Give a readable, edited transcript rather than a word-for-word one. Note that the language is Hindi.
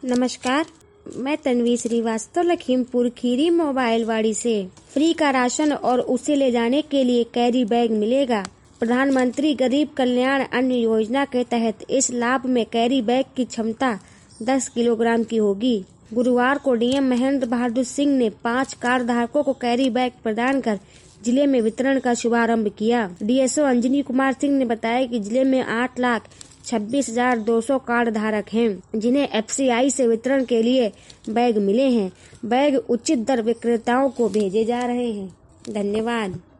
नमस्कार, मैं तन्वी श्रीवास्तव लखीमपुर खीरी मोबाइल वाड़ी से। फ्री का राशन और उसे ले जाने के लिए कैरी बैग मिलेगा। प्रधानमंत्री गरीब कल्याण अन्न योजना के तहत इस लाभ में कैरी बैग की क्षमता 10 किलोग्राम की होगी। गुरुवार को डीएम महेंद्र बहादुर सिंह ने 5 कार्ड धारकों को कैरी बैग प्रदान कर जिले में वितरण का शुभारंभ किया। डीएसओ अंजनी कुमार सिंह ने बताया कि जिले में 8,26,200 कार्ड धारक हैं, जिन्हें एफसीआई से वितरण के लिए बैग मिले हैं। बैग उचित दर विक्रेताओं को भेजे जा रहे हैं। धन्यवाद।